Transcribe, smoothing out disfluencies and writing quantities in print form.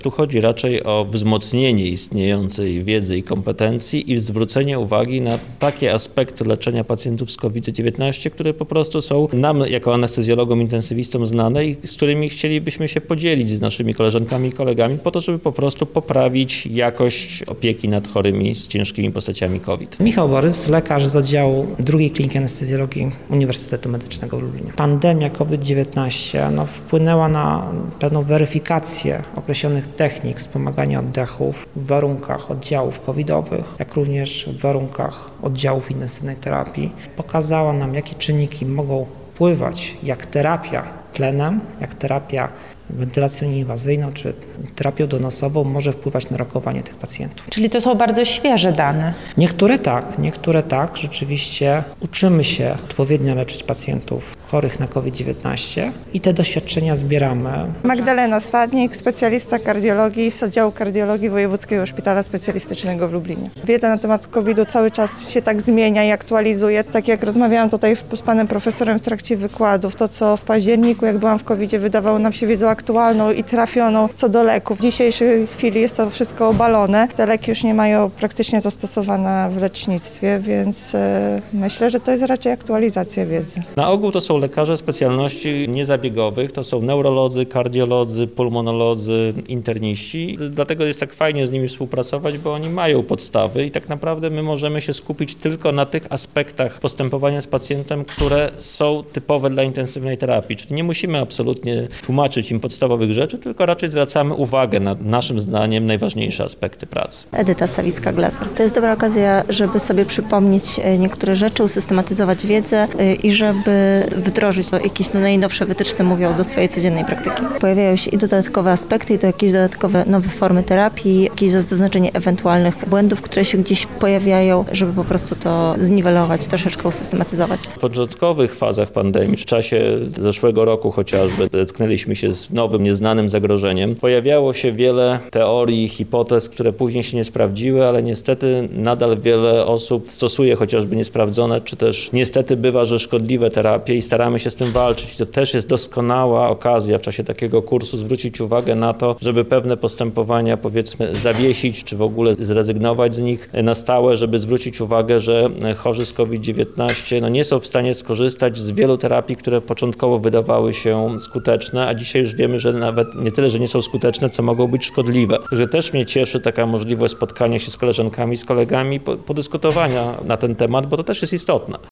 Tu chodzi raczej o wzmocnienie istniejącej wiedzy i kompetencji i zwrócenie uwagi na takie aspekty leczenia pacjentów z COVID-19, które po prostu są nam jako anestezjologom, intensywistom znane i z którymi chcielibyśmy się podzielić z naszymi koleżankami i kolegami po to, żeby po prostu poprawić jakość opieki nad chorymi z ciężkimi postaciami COVID. Michał Borys, lekarz z oddziału II Kliniki Anestezjologii Uniwersytetu Medycznego w Lublinie. Pandemia COVID-19 wpłynęła na pewną weryfikację określonych technik wspomagania oddechów w warunkach oddziałów covidowych, jak również w warunkach oddziałów intensywnej terapii. Pokazała nam, jakie czynniki mogą wpływać, jak terapia tlenem, jak terapia wentylacją nieinwazyjną czy terapią donosową może wpływać na rokowanie tych pacjentów. Czyli to są bardzo świeże dane. Niektóre tak. Rzeczywiście uczymy się odpowiednio leczyć pacjentów chorych na COVID-19 i te doświadczenia zbieramy. Magdalena Stadnik, specjalista kardiologii z oddziału kardiologii Wojewódzkiego Szpitala Specjalistycznego w Lublinie. Wiedza na temat COVID-u cały czas się tak zmienia i aktualizuje. Tak jak rozmawiałam tutaj z panem profesorem w trakcie wykładów, to co w październiku, jak byłam w COVID-zie, wydawało nam się wiedzą aktualną i trafioną co do leków. W dzisiejszej chwili jest to wszystko obalone. Te leki już nie mają praktycznie zastosowania w lecznictwie, więc myślę, że to jest raczej aktualizacja wiedzy. Na ogół to są lekarze specjalności niezabiegowych, to są neurolodzy, kardiolodzy, pulmonolodzy, interniści. Dlatego jest tak fajnie z nimi współpracować, bo oni mają podstawy i tak naprawdę my możemy się skupić tylko na tych aspektach postępowania z pacjentem, które są typowe dla intensywnej terapii. Czyli nie musimy absolutnie tłumaczyć im podstawowych rzeczy, tylko raczej zwracamy uwagę na naszym zdaniem najważniejsze aspekty pracy. Edyta Sawicka-Glaser. To jest dobra okazja, żeby sobie przypomnieć niektóre rzeczy, usystematyzować wiedzę i żeby wdrożyć jakieś najnowsze wytyczne, mówią, do swojej codziennej praktyki. Pojawiają się i dodatkowe aspekty, i to jakieś dodatkowe nowe formy terapii, jakieś zaznaczenie ewentualnych błędów, które się gdzieś pojawiają, żeby po prostu to zniwelować, troszeczkę usystematyzować. W początkowych fazach pandemii, w czasie zeszłego roku chociażby, zetknęliśmy się z nowym, nieznanym zagrożeniem. Pojawiało się wiele teorii, hipotez, które później się nie sprawdziły, ale niestety nadal wiele osób stosuje chociażby niesprawdzone, czy też niestety bywa, że szkodliwe terapie i staramy się z tym walczyć. To też jest doskonała okazja w czasie takiego kursu zwrócić uwagę na to, żeby pewne postępowania powiedzmy zawiesić, czy w ogóle zrezygnować z nich na stałe, żeby zwrócić uwagę, że chorzy z COVID-19 nie są w stanie skorzystać z wielu terapii, które początkowo wydawały się skuteczne, a dzisiaj już wiemy, że nawet nie tyle, że nie są skuteczne, co mogą być szkodliwe. Także też mnie cieszy taka możliwość spotkania się z koleżankami, z kolegami, podyskutowania na ten temat, bo to też jest istotne.